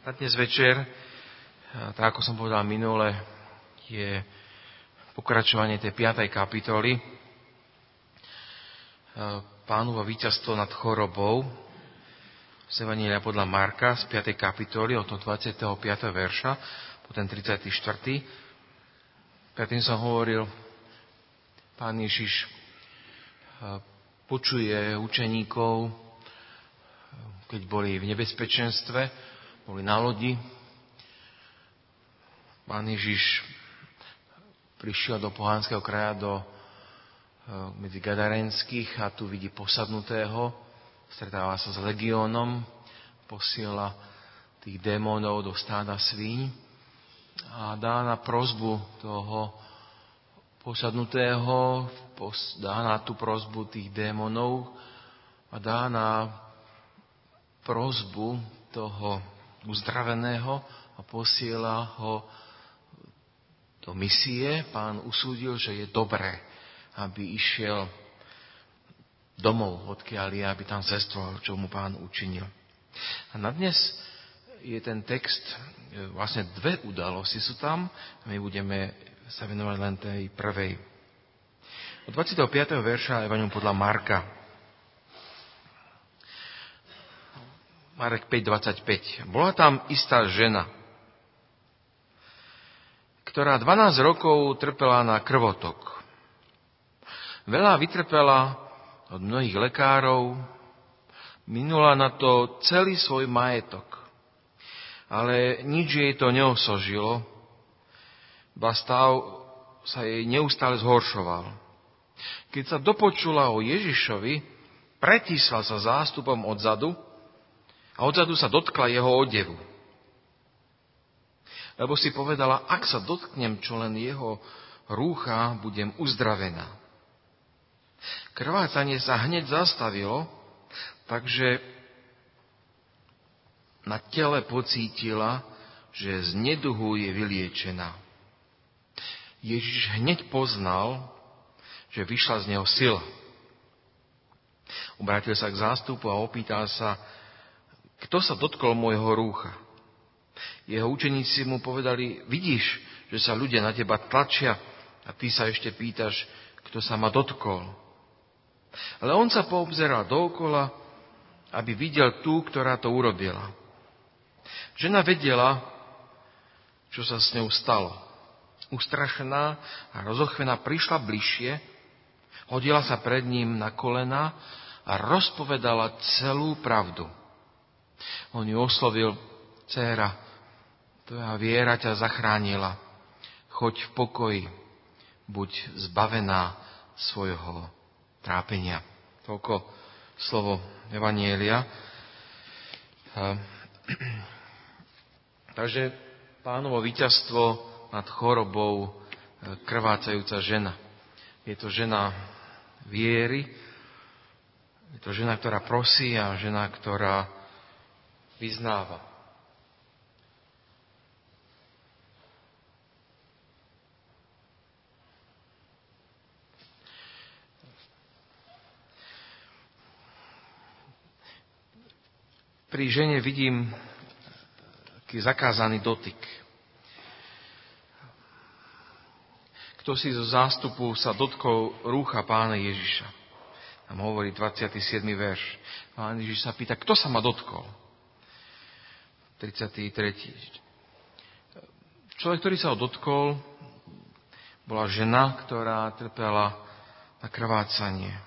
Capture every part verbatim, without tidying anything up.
Na dnes večer, tak ako som povedal minule, je pokračovanie tej piatej kapitoly Pánovo víťazstvo nad chorobou z Evanjelia podľa Marka z piatej kapitoly od dvadsiateho piateho verša po ten tridsiaty štvrtý Predtým som hovoril, Pán Ježiš počuje učeníkov, keď boli v nebezpečenstve, boli na lodi. Pán Ježiš prišiel do pohanského kraja, do, medzi Gadarenských a tu vidí posadnutého, stretáva sa s legiónom, posiela tých démonov do stáda svíň a dá na prosbu toho posadnutého, dá na tú prosbu tých démonov a dá na prosbu toho uzdraveného a posiela ho do misie. Pán usúdil, že je dobré, aby išiel domov, odkiaľ je, aby tam zvestoval, čo mu Pán učinil. A na dnes je ten text, vlastne dve udalosti sú tam, my budeme sa venovať len tej prvej. Od dvadsiateho piateho verša Evangelium podľa Marka. Marek päť dvadsaťpäť. Bola tam istá žena, ktorá dvanásť rokov trpela na krvotok. Veľa vytrpela od mnohých lekárov, minula na to celý svoj majetok. Ale nič jej to neosožilo, ba stav sa jej neustále zhoršoval. Keď sa dopočula o Ježišovi, pretísla sa zástupom odzadu a odzadu sa dotkla jeho odevu. Lebo si povedala, ak sa dotknem čo len jeho rúcha, budem uzdravená. Krvácanie sa hneď zastavilo, takže na tele pocítila, že z neduhu je vyliečená. Ježiš hneď poznal, že vyšla z neho sila. Obrátil sa k zástupu a opýtal sa, kto sa dotkol môjho rúcha? Jeho učeníci mu povedali, vidíš, že sa ľudia na teba tlačia a ty sa ešte pýtaš, kto sa ma dotkol. Ale on sa poobzeral dookola, aby videl tú, ktorá to urobila. Žena vedela, čo sa s ňou stalo. Ustrašená a rozochvená prišla bližšie, hodila sa pred ním na kolena a rozpovedala celú pravdu. On ju oslovil, dcéra, tvoja viera ťa zachránila. Choď v pokoji, buď zbavená svojho trápenia. Toľko slovo Evanjelia. Takže Pánovo víťazstvo nad chorobou, krvácajúca žena. Je to žena viery, je to žena, ktorá prosí a žena, ktorá vyznáva. Pri žene vidím taký zakázaný dotyk. Kto si zo zástupu sa dotkol rúcha Pána Ježiša? Tam hovorí dvadsiaty siedmy verš. Pán Ježiš sa pýta, kto sa ma dotkol? tridsiaty tretí Človek, ktorý sa ho dotkol, bola žena, ktorá trpela na krvácanie.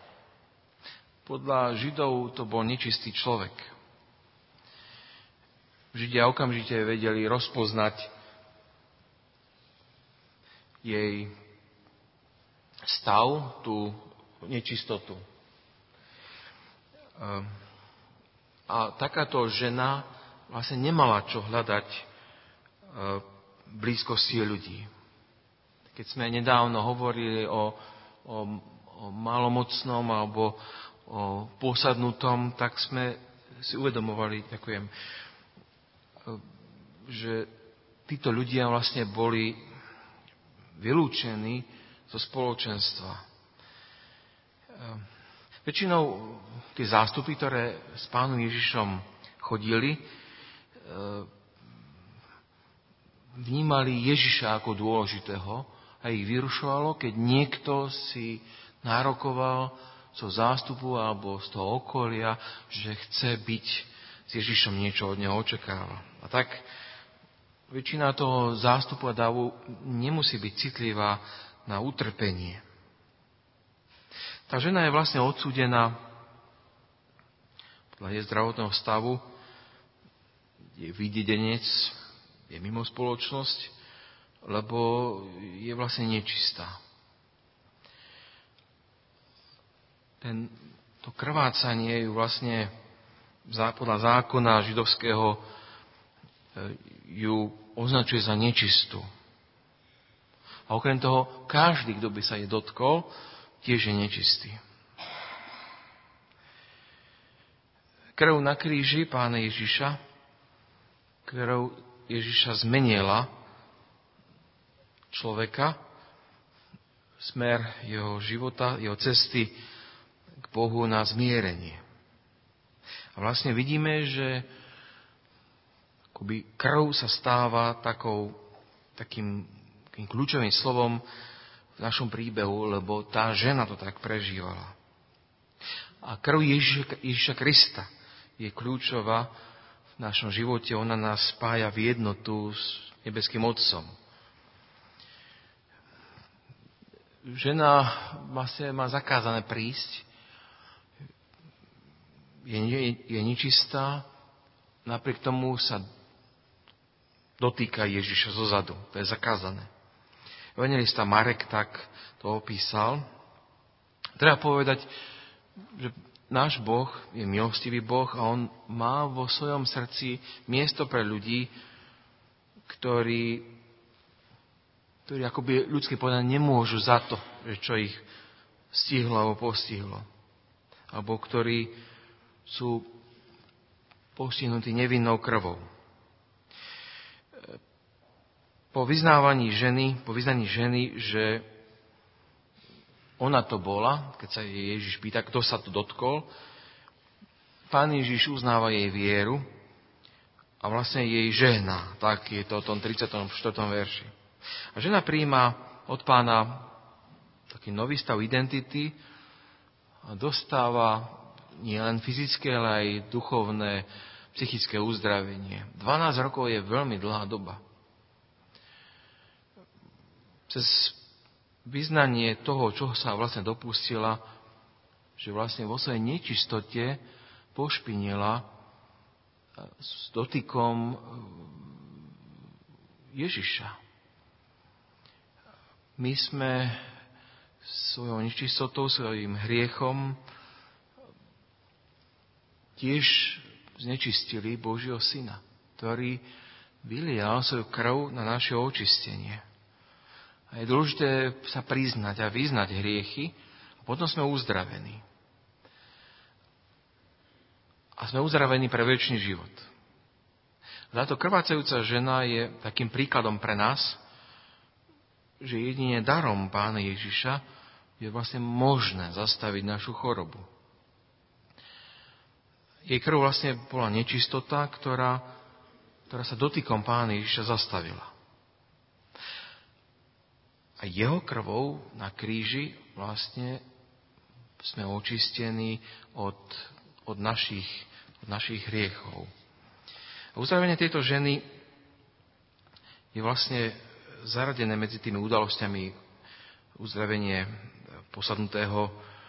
Podľa Židov to bol nečistý človek. Židia okamžite vedeli rozpoznať jej stav, tú nečistotu. A takáto žena vlastne nemala čo hľadať v blízkosti ľudí. Keď sme nedávno hovorili o, o, o malomocnom alebo o posadnutom, tak sme si uvedomovali, ďakujem, že títo ľudia vlastne boli vylúčení zo spoločenstva. Väčšinou tie zástupy, ktoré s Pánom Ježišom chodili, vnímali Ježiša ako dôležitého a ich vyrušovalo, keď niekto si nárokoval zo zástupu alebo z toho okolia, že chce byť s Ježišom, niečo od neho očakáva. A tak väčšina toho zástupu a davu nemusí byť citlivá na utrpenie. Tá žena je vlastne odsúdená podľa jej zdravotného stavu, je vydedenec, je mimo spoločnosť, lebo je vlastne nečistá. Ten, to krvácanie ju vlastne podľa zákona židovského ju označuje za nečistú. A okrem toho, každý, kto by sa jej dotkol, tiež je nečistý. Krv na kríži Pána Ježiša, krv Ježiša zmenila človeka, smer jeho života, jeho cesty k Bohu na zmierenie. A vlastne vidíme, že akoby krv sa stáva takou, takým, takým kľúčovým slovom v našom príbehu, lebo tá žena to tak prežívala. A krv Ježiša, Ježiša Krista je kľúčová v našom živote. Ona nás spája v jednotu s nebeským Otcom. Žena vlastne má zakázané prísť, je, je, je nečistá, napriek tomu sa dotýka Ježiša zozadu. To je zakázané. Evanjelista Marek tak to opísal. Treba povedať, že náš Boh je milostivý Boh a on má vo svojom srdci miesto pre ľudí, ktorí, ktorí akoby ľudsky povedané nemôžu za to, že čo ich stihlo alebo postihlo. Alebo ktorí sú postihnutí nevinnou krvou. Po vyznávaní ženy, po vyznaní ženy, že ona to bola, keď sa jej Ježiš pýta, kto sa to dotkol, Pán Ježiš uznáva jej vieru a vlastne jej žehná. Tak je to v tom tridsiatom štvrtom verši. A žena prijíma od Pána taký nový stav identity a dostáva nie len fyzické, ale aj duchovné, psychické uzdravenie. dvanásť rokov je veľmi dlhá doba. Cez vyznanie toho, čo sa vlastne dopustila, že vlastne vo svojej nečistote pošpinila s dotykom Ježiša. My sme svojou nečistotou, svojím hriechom tiež znečistili Božieho Syna, ktorý vylial svoju krv na naše očistenie. A je dôležité sa priznať a vyznať hriechy a potom sme uzdravení. A sme uzdravení pre večný život. Táto krvácajúca žena je takým príkladom pre nás, že jedine darom Pána Ježiša je vlastne možné zastaviť našu chorobu. Jej krv vlastne bola nečistota, ktorá, ktorá sa dotykom Pána Ježiša zastavila. A jeho krvou na kríži vlastne sme očistení od, od, našich, od našich hriechov. A uzdravenie tejto ženy je vlastne zaradené medzi tými udalosťami uzdravenie posadnutého e,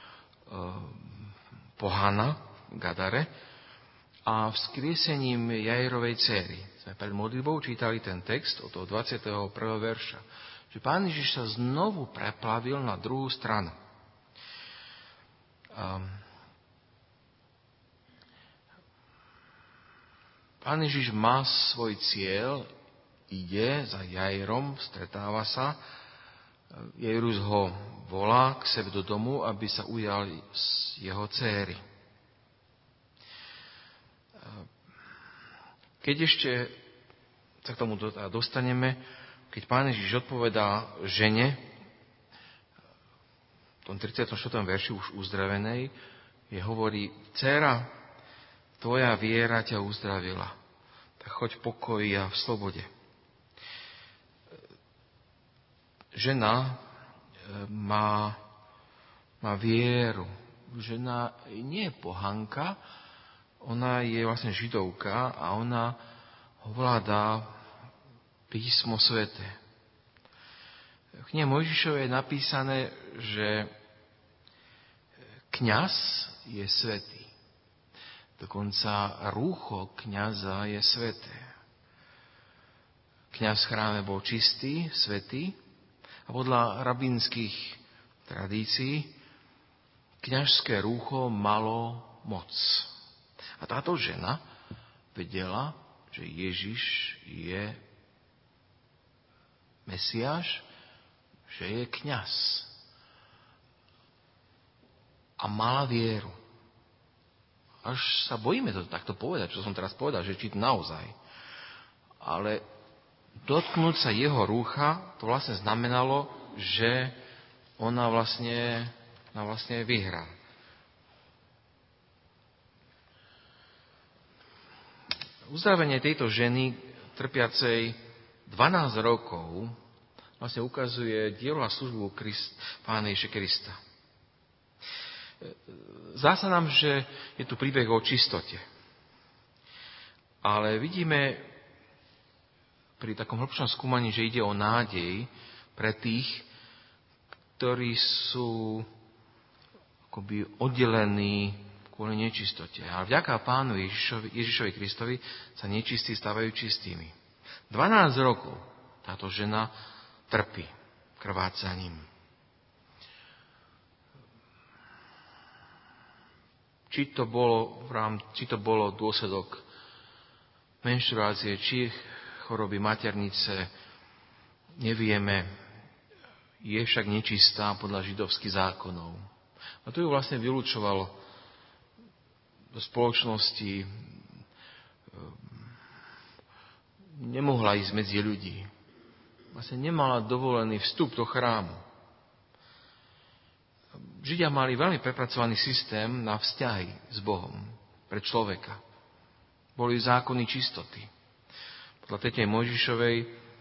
pohana v Gadare a vzkriesením Jairovej dcéry. Sme pred modlitbou čítali ten text od toho dvadsiateho prvého verša, že Pán Ježiš sa znovu preplavil na druhú stranu. Um, Pán Ježiš má svoj cieľ, ide za Jairom, stretáva sa. Jairus ho volá k sebe do domu, aby sa ujal z jeho dcéry. Keď ešte sa k tomu dostaneme, keď Pán Ježiš odpovedá žene, v tom tridsiatom štvrtom verši už uzdravenej, je hovorí, dcéra, tvoja viera ťa uzdravila, tak choď v pokoji a v slobode. žena má, má vieru. Žena nie je pohanka, ona je vlastne židovka a ona ovláda písmo sväté. V knihe Mojžišovej je napísané, že kňaz je svätý. Dokonca rúcho kňaza je sväté. Kňaz v chráme bol čistý, svätý a podľa rabínskych tradícií kňažské rúcho malo moc. A táto žena vedela, že Ježiš je Mesiáš, že je kňaz. A mala vieru. Až sa bojíme to takto povedať, čo som teraz povedal, že či to naozaj. Ale dotknúť sa jeho rúcha, to vlastne znamenalo, že ona vlastne, ona vlastne vyhrá. Uzdravenie tejto ženy, trpiacej dvanásť rokov, vlastne ukazuje dielo a službu Krist, Pána Ježiša Krista. Zdá sa nám, že je tu príbeh o čistote. Ale vidíme pri takom hĺbšom skúmaní, že ide o nádej pre tých, ktorí sú akoby oddelení kvôli nečistote. Ale vďaka Pánu Ježišovi, Ježišovi Kristovi sa nečistí stávajú čistými. dvanásť rokov táto žena trpí krvácaním. Či to bolo, či to bolo dôsledok menštruácie, či choroby maternice, nevieme. Je však nečistá podľa židovských zákonov. A to ju vlastne vylúčovalo do spoločnosti. Nemohla ísť medzi ľudí. Vlastne nemala dovolený vstup do chrámu. Židia mali veľmi prepracovaný systém na vzťahy s Bohom pre človeka. Boli zákony čistoty. Podľa tretej Mojžišovej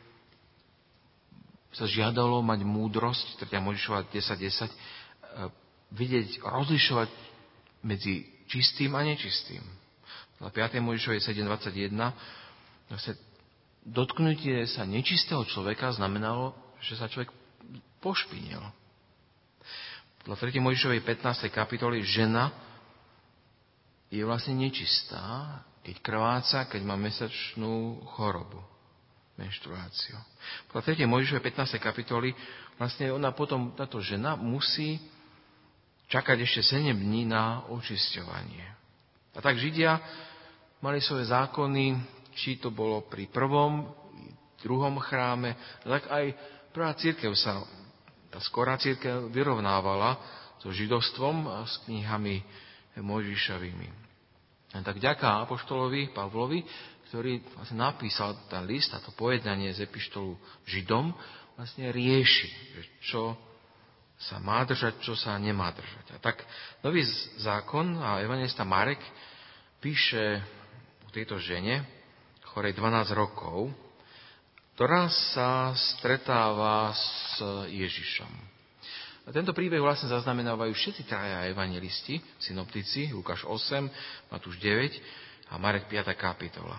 sa žiadalo mať múdrosť, tretia Mojžišova desať desať, vidieť, rozlišovať medzi čistým a nečistým. Podľa piatej Mojžišovej sedem dvadsaťjeden vlastne dotknutie sa nečistého človeka znamenalo, že sa človek pošpinil. Podľa tretej Mojžišovej pätnástej kapitoly žena je vlastne nečistá, keď krváca, keď má mesačnú chorobu, menštruáciu. Podľa tretej Mojžišovej pätnástej kapitoly vlastne ona potom, táto žena musí čakať ešte sedem dní na očisťovanie. A tak Židia mali svoje zákony, či to bolo pri prvom, druhom chráme, tak aj prvá cirkev sa tá skorá cirkev vyrovnávala so židovstvom a s knihami Mojžišovými. A tak ďaká apoštolovi Pavlovi, ktorý vlastne napísal ten list, a to pojednanie z epištolu Židom, vlastne rieši, že čo sa má držať, čo sa nemá držať. A tak nový zákon a evanjelista Marek píše o tejto žene, chorej dvanásť rokov, ktorá sa stretáva s Ježišom. A tento príbeh vlastne zaznamenávajú všetci traja evanjelisti, synoptici, Lukáš osem, Matúš deväť a Marek piata kapitola.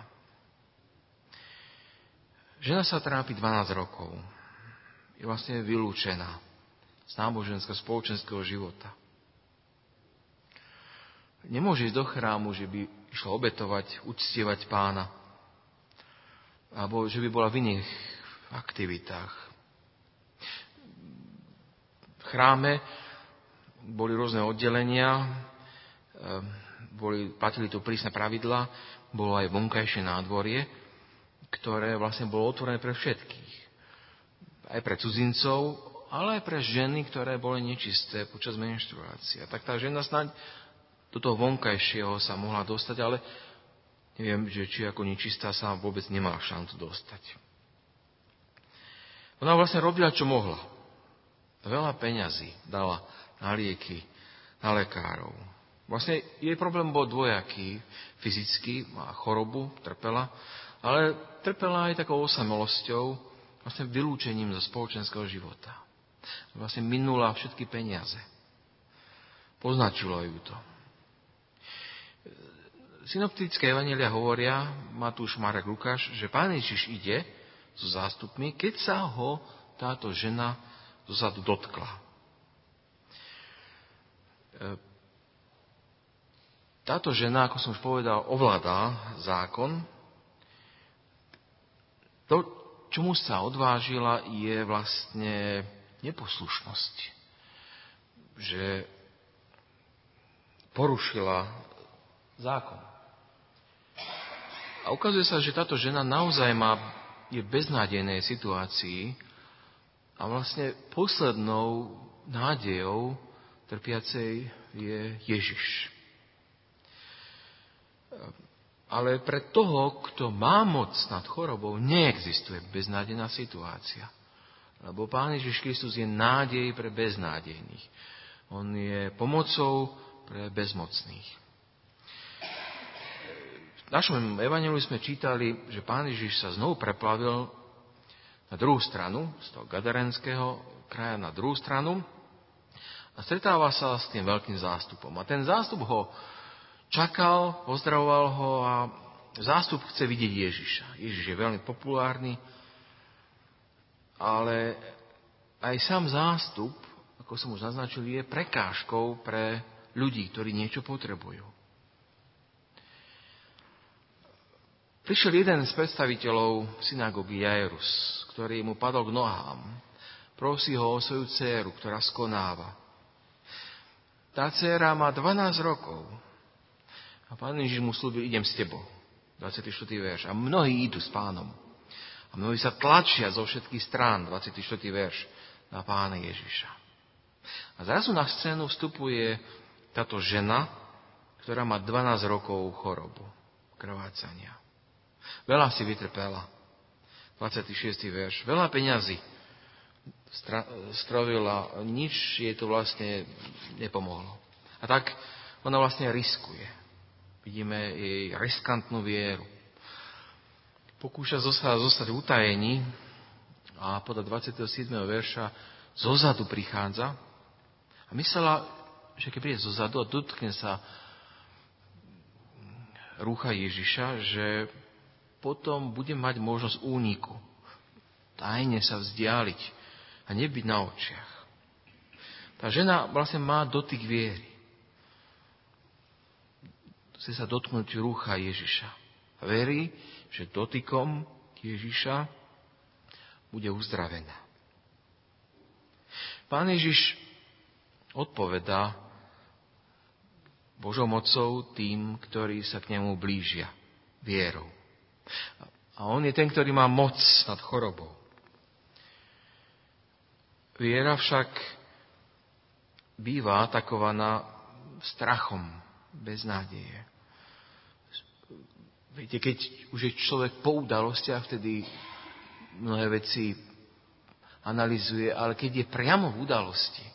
Žena sa trápi dvanásť rokov. Je vlastne vylúčená z náboženského spoločenského života. Nemôže ísť do chrámu, že by išlo obetovať, uctievať Pána, alebo že by bola v iných aktivitách. V chráme boli rôzne oddelenia, boli, platili tu prísne pravidlá, bolo aj vonkajšie nádvorie, ktoré vlastne bolo otvorené pre všetkých. Aj pre cudzincov, ale aj pre ženy, ktoré boli nečisté počas menštruácie. A tak tá žena snáď do toho vonkajšieho sa mohla dostať, ale neviem, že či ako nečistá sa vôbec nemala šancu dostať. Ona vlastne robila, čo mohla. Veľa peňazí dala na lieky, na lekárov. Vlastne jej problém bol dvojaký. Fyzicky, má chorobu, trpela, ale trpela aj takou osamelosťou, vlastne vylúčením zo spoločenského života. Vlastne minula všetky peniaze. Poznačilo ju to. Synoptické evanjelia hovoria, Matúš, Marek, Lukáš, že Pán Ježiš ide so zástupmi, keď sa ho táto žena zozadu dotkla. Táto žena, ako som už povedal, ovládá zákon. To, čomu sa odvážila, je vlastne neposlušnosť. Že porušila zákon. A ukazuje sa, že táto žena naozaj má, je v beznádejnej situácii a vlastne poslednou nádejou trpiacej je Ježiš. Ale pre toho, kto má moc nad chorobou, neexistuje beznádejná situácia. Lebo Pán Ježiš Kristus je nádej pre beznádejných. On je pomocou pre bezmocných. V našom evanjeliu sme čítali, že Pán Ježiš sa znovu preplavil na druhú stranu, z toho gadarenského kraja na druhú stranu a stretáva sa s tým veľkým zástupom. A ten zástup ho čakal, pozdravoval ho a zástup chce vidieť Ježiša. Ježiš je veľmi populárny, ale aj sám zástup, ako som už naznačil, je prekážkou pre ľudí, ktorí niečo potrebujú. Prišiel jeden z predstaviteľov synagógy Jairus, ktorý mu padol k nohám. Prosí ho o svoju dcéru, ktorá skonáva. Tá dcéra má dvanásť rokov. A Pán Ježiš mu slúbil, idem s tebou. dvadsiaty štvrtý verš. A mnohí idú s Pánom. A mnohí sa tlačia zo všetkých strán, dvadsiaty štvrtý verš, na Pána Ježiša. A zrazu na scénu vstupuje táto žena, ktorá má dvanásť rokov chorobu, krvácania. Veľa si vytrpela. dvadsiaty šiesty verš. Veľa peňazí stra- strovila, nič jej to vlastne nepomohlo. A tak ona vlastne riskuje. Vidíme jej riskantnú vieru. Pokúša sa zostať v utajení a podľa dvadsiateho siedmeho verša zozadu prichádza a myslela, že keď príde zozadu a dotkne sa rúcha Ježiša, že potom bude mať možnosť úniku. Tajne sa vzdialiť a nebyť na očiach. Tá žena vlastne má dotyk viery. Chce sa dotknúť rúcha Ježiša. A verí, že dotykom Ježiša bude uzdravená. Pán Ježiš odpovedá Božou mocou tým, ktorí sa k nemu blížia vierou. A on je ten, ktorý má moc nad chorobou. Viera však býva atakovaná strachom, bez nádeje. Viete, keď už je človek po udalostiach, vtedy mnohé veci analyzuje, ale keď je priamo v udalosti,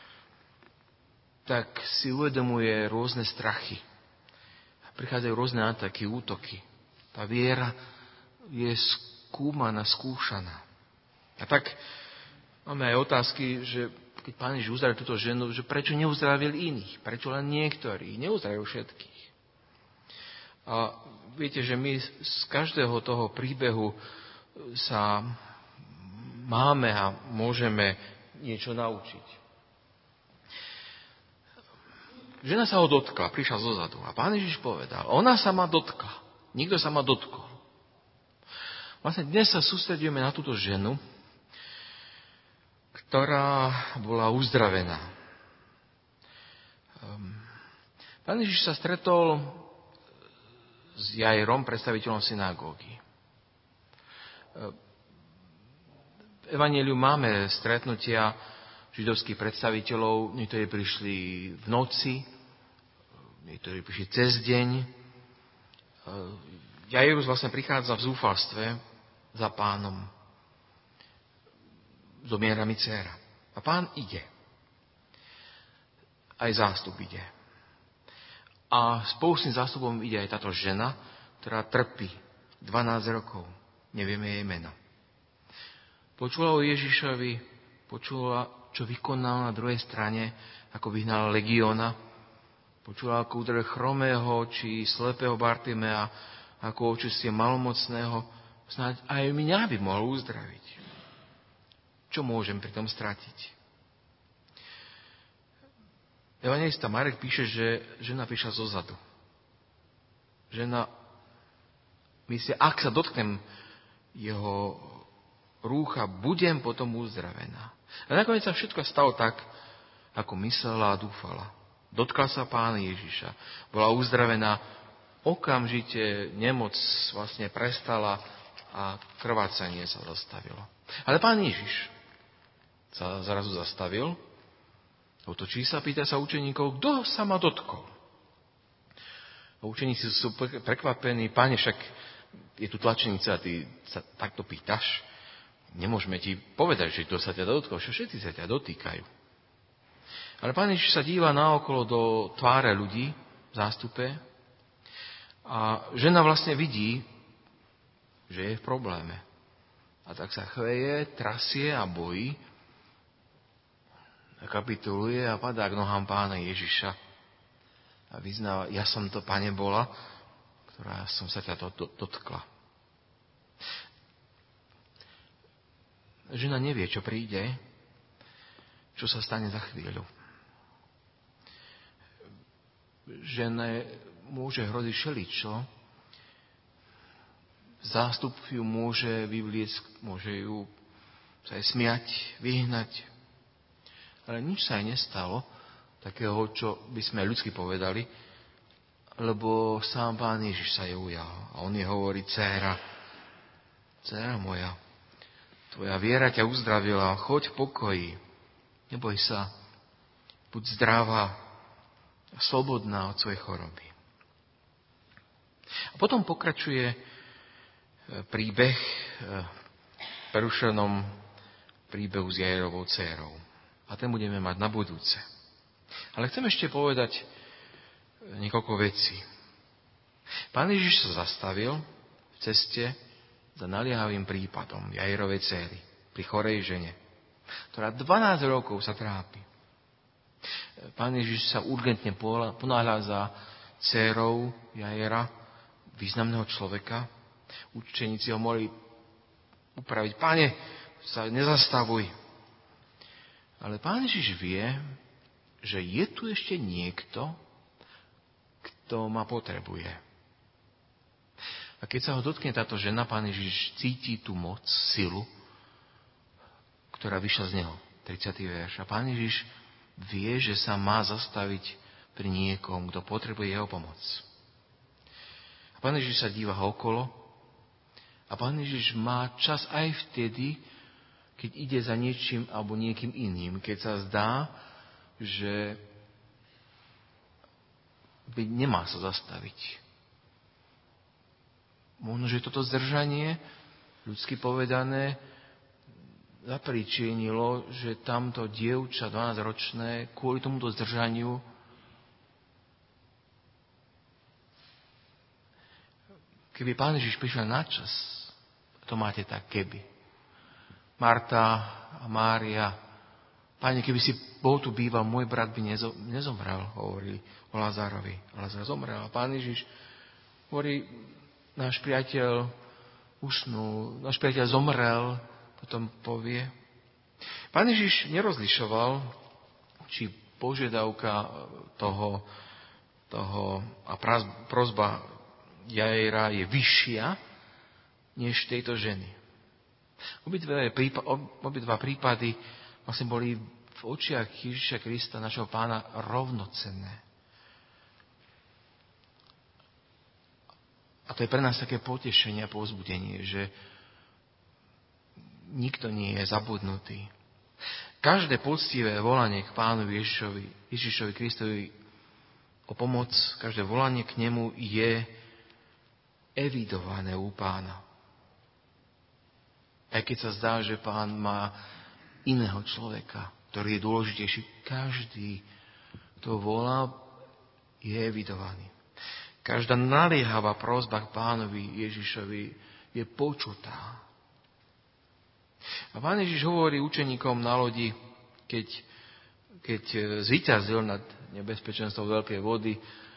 tak si uvedomuje rôzne strachy. Prichádzajú rôzne ataky, útoky. Tá viera je skúmaná, skúšaná. A tak máme aj otázky, že keď Pán Ježiš uzdravil túto ženu, že prečo neuzdravil iných? Prečo len niektorých? Neuzdravil všetkých. A viete, že my z každého toho príbehu sa máme a môžeme niečo naučiť. Žena sa ho dotkla, prišla zozadu a Pán Ježiš povedal, ona sa ma dotkla, nikto sa ma dotkol. Vlastne dnes sa sústredíme na túto ženu, ktorá bola uzdravená. Pán Ježiš sa stretol s Jairom, predstaviteľom synagógy. V Evanjeliu máme stretnutia židovských predstaviteľov, niektorí prišli v noci, niektorí prišli cez deň. Jairus vlastne prichádza v zúfalstve za Pánom. Zomiera mi dcéra. A Pán ide. Aj zástup ide. A spolu s tým zástupom ide aj táto žena, ktorá trpí dvanásť rokov. Nevieme jej meno. Počula o Ježišovi, počula, čo vykonal na druhej strane, ako vyhnal legióna. Počula, ako udrel chromého či slepého Bartimea, ako očistil malomocného. Snáď aj mňa by mohol uzdraviť. Čo môžem pri tom stratiť? Evanjelista Marek píše, že žena prišla zozadu. Žena myslí, ak sa dotknem jeho rúcha, budem potom uzdravená. A nakoniec sa všetko stalo tak, ako myslela a dúfala. Dotkla sa Pána Ježiša. Bola uzdravená. Okamžite nemoc vlastne prestala a krvácanie sa zastavilo. Ale Pán Ježiš sa zrazu zastavil, otočí sa, pýta sa učeníkov, kto sa ma dotkol. A učeníci sú prekvapení, Páne, však je tu tlačenica a ty sa takto pýtaš. Nemôžeme ti povedať, že kto sa ťa dotkol, že všetci sa ťa dotýkajú. Ale Pán Ježiš sa díva naokolo do tváre ľudí v zástupe a žena vlastne vidí, že je v probléme. A tak sa chveje, trasie a bojí, a kapituluje a padá k nohám Pána Ježiša a vyznáva, ja som to, Pane, bola, ktorá som sa ťa dotkla. Žena nevie, čo príde, čo sa stane za chvíľu. Žene môže hroziť všeličo, zástup ju môže vyvliecť, môže ju sa aj smiať, vyhnať. Ale nič sa aj nestalo, takého, čo by sme ľudsky povedali, lebo sám Pán Ježiš sa jej ujal. A on jej hovorí, dcéra, dcéra moja, tvoja viera ťa uzdravila, choď v pokoji, neboj sa, buď zdravá a slobodná od svojej choroby. A potom pokračuje príbeh v prerušenom príbehu s Jairovou dcérou. A ten budeme mať na budúce. Ale chcem ešte povedať niekoľko vecí. Pán Ježiš sa zastavil v ceste za naliehavým prípadom Jairovej dcéry pri chorej žene, ktorá dvanásť rokov sa trápi. Pán Ježiš sa urgentne ponáhľa za dcérou Jaira, významného človeka. Učeníci ho mohli upraviť. Pane, sa nezastavuj. Ale Pán Ježiš vie, že je tu ešte niekto, kto ma potrebuje. A keď sa ho dotkne táto žena, Pán Ježiš cíti tú moc, silu, ktorá vyšla z neho. tridsiaty verš. A Pán Ježiš vie, že sa má zastaviť pri niekom, kto potrebuje jeho pomoc. A Pán Ježiš sa díva okolo a Pán Ježiš má čas aj vtedy, keď ide za niečím alebo niekým iným, keď sa zdá, že by nemá sa zastaviť. Možno, že toto zdržanie, ľudsky povedané, zapríčinilo, že tamto dievča dvanásťročné kvôli tomuto zdržaniu keby Pán Ježiš prišiel na čas, to máte tak keby. Marta a Mária, Pane, keby si bol tu býval, môj brat by nezomrel, hovorili o Lázarovi. Lázar zomrel. A Pán Ježiš hovorí, náš priateľ usnul, náš priateľ zomrel, potom povie. Pán Ježiš nerozlišoval, či požiadavka toho, toho a prosba Jaira je vyššia než tejto ženy. Obidva, prípady, obidva prípady vlastne boli v očiach Ježiša Krista, našeho Pána, rovnocenné. A to je pre nás také potešenie a povzbudenie, že nikto nie je zabudnutý. Každé poctivé volanie k Pánovi Ježišovi, Ježišovi Kristovi o pomoc, každé volanie k nemu je evidované u Pána. Aj keď sa zdá, že Pán má iného človeka, ktorý je dôležitejší, každý, kto volá, je evidovaný. Každá naliehavá prosba k Pánovi Ježišovi je počutá. A Pán Ježiš hovorí učeníkom na lodi, keď, keď zvíťazil nad nebezpečenstvom veľkej vody,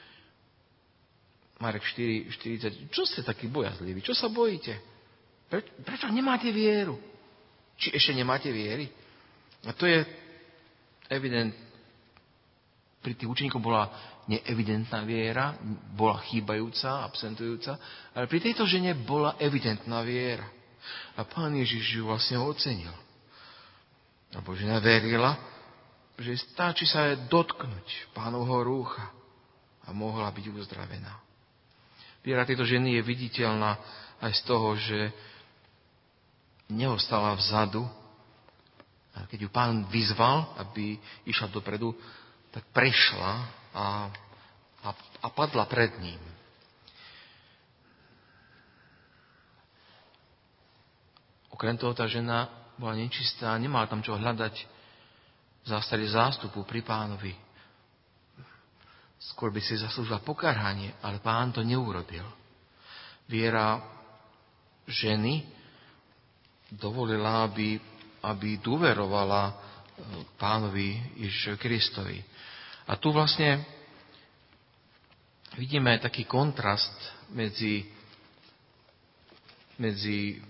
Marek štyri štyridsať, čo ste takí bojazliví? Čo sa bojíte? Pre, prečo nemáte vieru? Či ešte nemáte viery? A to je evident. Pri tých učeníkoch bola neevidentná viera, bola chýbajúca, absentujúca, ale pri tejto žene bola evidentná viera. A Pán Ježiš ju vlastne ocenil. Lebo žena verila, že stačí sa jej dotknúť Pánovho rúcha a mohla byť uzdravená. Viera tejto ženy je viditeľná aj z toho, že neostala vzadu. A keď ju Pán vyzval, aby išla dopredu, tak prešla a, a, a padla pred ním. Okrem toho, tá žena bola nečistá, nemala tam čo hľadať v zásade zástupu pri Pánovi. Skôr by si zaslúžila pokarhanie, ale Pán to neurobil. Viera ženy dovolila, aby, aby dôverovala Pánovi Ježišovi Kristovi. A tu vlastne vidíme taký kontrast medzi, medzi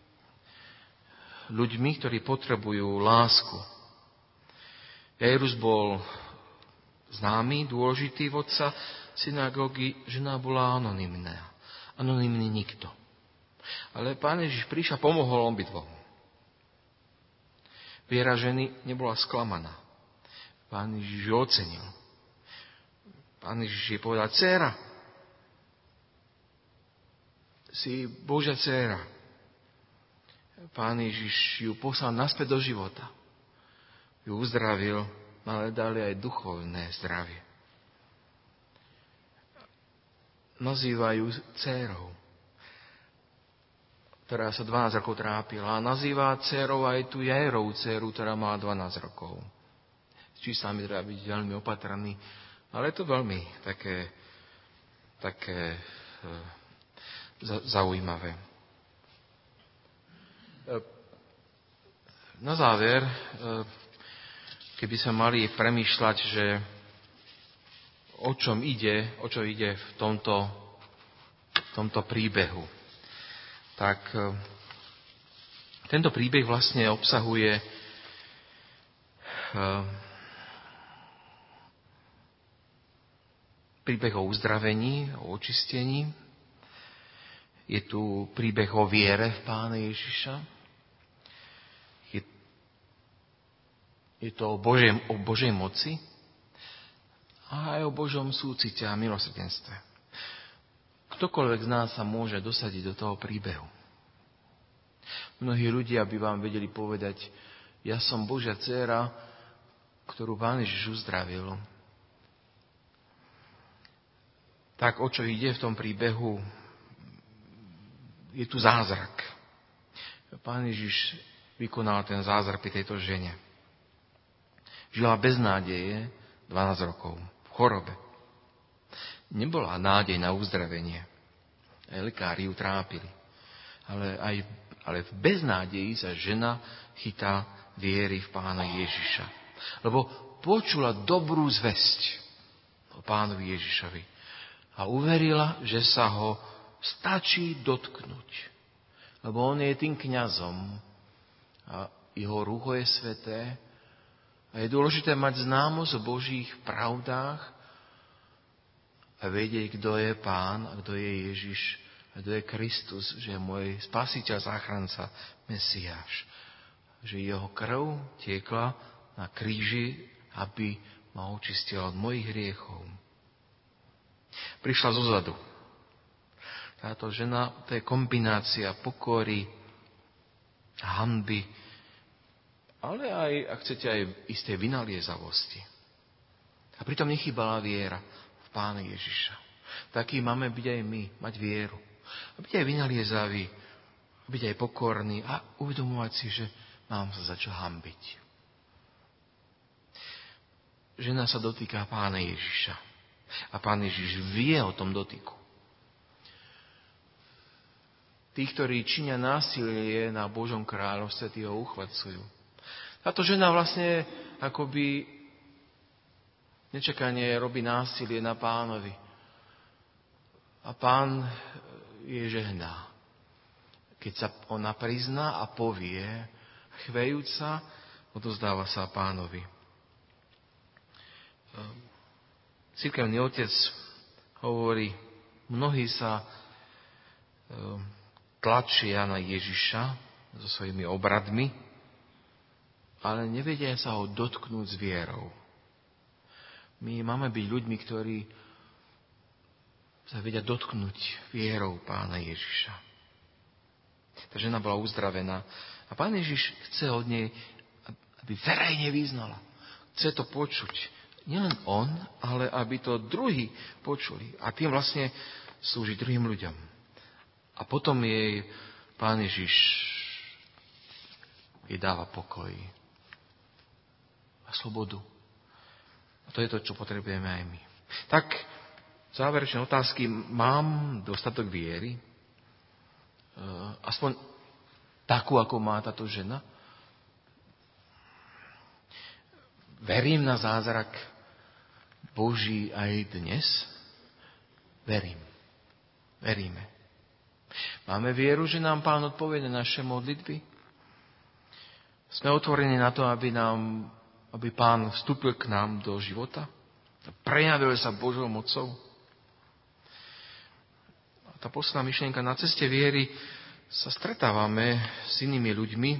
ľuďmi, ktorí potrebujú lásku. Jairus bol známy, dôležitý vodca synagógy, žena bola anonymná. Anonymný nikto. Ale Pán Ježiš prišiel a pomohol obidvom. Viera ženy nebola sklamaná. Pán Ježiš ju ocenil. Pán Ježiš jej povedal, dcéra, si Božia dcéra. Pán Ježiš ju poslal naspäť do života. Ju uzdravil, ale dali aj duchovné zdravie. Nazývajú dcérou, ktorá sa dvanásť rokov trápila. A nazýva dcérou aj tú Jairovú dcéru, ktorá má dvanásť rokov. S číslami treba byť veľmi opatrný, ale je to veľmi také, také e, zaujímavé. E, na záver, e, keby sme mali premýšľať, že o čom ide, o čo ide v tomto, v tomto príbehu. Tak tento príbeh vlastne obsahuje príbeh o uzdravení, o očistení. Je tu príbeh o viere v Pána Ježiša. Je, je to o Božej, o Božej moci a aj o Božom súcite a milosrdenstve. Ktokoľvek z nás sa môže dosadiť do toho príbehu. Mnohí ľudia by vám vedeli povedať, ja som Božia dcéra, ktorú Pán Ježiš uzdravil. Tak o čo ide v tom príbehu? Je tu zázrak. Pán Ježiš vykonal ten zázrak pri tejto žene. Žila bez nádeje dvanásť rokov. V chorobe. Nebola nádej na uzdravenie. Aj lekári ju trápili. Ale, aj, ale v beznádeji sa žena chytá viery v Pána Ježiša. Lebo počula dobrú zvesť o Pánovi Ježišovi. A uverila, že sa ho stačí dotknúť. Lebo on je tým kňazom. A jeho rúcho je sveté. A je dôležité mať známosť o Božích pravdách a vedieť, kto je Pán a kto je Ježiš a kto je Kristus, že je môj spasiteľ, záchranca, Mesiáš. Že jeho krv tiekla na kríži, aby ma očistila od mojich hriechov. Prišla zozadu. Táto žena, to je kombinácia pokory, hanby, ale aj, ak chcete, aj isté vynaliezavosti. A pritom nechýbala viera v Pána Ježiša. Taký máme byť aj my, mať vieru. A byť aj vynaliezavý, byť aj pokorný a uvedomovať si, že mám sa za čo hanbiť. Žena sa dotýka Pána Ježiša. A Pán Ježiš vie o tom dotyku. tí, ktorí činia násilie na Božom kráľovstve, tí ho uchvacujú. Táto žena vlastne akoby nečakane robí násilie na Pánovi. A Pán je žehná. Keď sa ona prizná a povie, chvejúca, odozdáva sa Pánovi. Cirkevný otec hovorí, mnohí sa tlačia na Ježiša so svojimi obradmi, ale nevedia sa ho dotknúť s vierou. My máme byť ľuďmi, ktorí sa vedia dotknúť vierou Pána Ježiša. Tá žena bola uzdravená a Pán Ježiš chce od nej, aby verejne vyznala. Chce to počuť. Nielen on, ale aby to druhí počuli. A tým vlastne slúži druhým ľuďom. A potom jej Pán Ježiš jej dáva pokoj a slobodu. A to je to, čo potrebujeme aj my. Tak, záverečné otázky. Mám dostatok viery? Aspoň takú, ako má táto žena? Verím na zázrak Boží aj dnes? Verím. Veríme. Máme vieru, že nám Pán odpovie na naše modlitby? Sme otvorení na to, aby, nám, aby Pán vstúpil k nám do života? Prejavil sa Božou mocou? A tá posledná myšlienka. Na ceste viery sa stretávame s inými ľuďmi,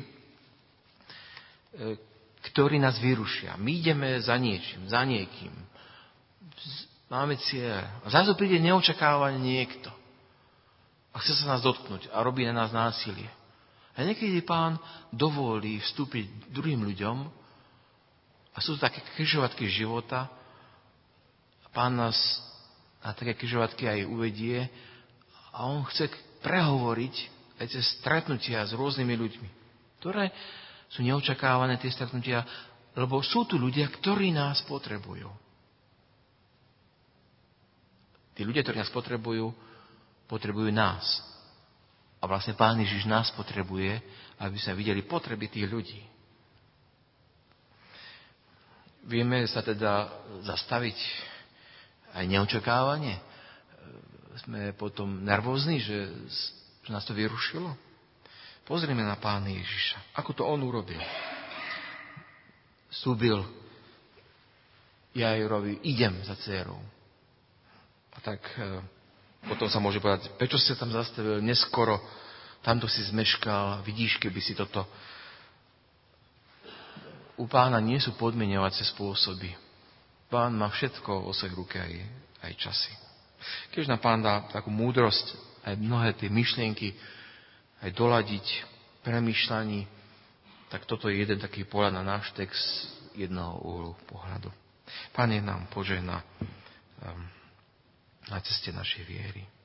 ktorí nás vyrušia. My ideme za niečím, za niekým. Máme cieľ. A zrazu príde neočakávaný niekto. A chce sa nás dotknúť a robí na nás násilie. A niekedy Pán dovolí vstúpiť druhým ľuďom a sú to také križovatky života. A Pán nás na také križovatky aj uvedie a On chce prehovoriť aj cez stretnutia s rôznymi ľuďmi, ktoré sú neočakávané tie stretnutia, lebo sú tu ľudia, ktorí nás potrebujú. Tí ľudia, ktorí nás potrebujú, potrebujú nás. A vlastne Pán Ježiš nás potrebuje, aby sme videli potreby tých ľudí. Vieme sa teda zastaviť aj neočakávanie. Sme potom nervózni, že, že nás to vyrušilo. Pozrime na Pána Ježiša. Ako to On urobil? Slúbil Jairovi, idem za dcérou. A tak potom sa môže povedať, prečo si sa tam zastavil neskoro, tamto si zmeškal, vidíš, keby si toto. U Pána nie sú podmienovacie spôsoby. Pán má všetko vo svojej ruke aj, aj časy. Keď nám Pán dá takú múdrosť, aj mnohé tie myšlienky, aj doladiť, premýšľaní, tak toto je jeden taký pohľad na náš text jedného uhlu pohľadu. Pán je nám požehná um, na ceste našej viery.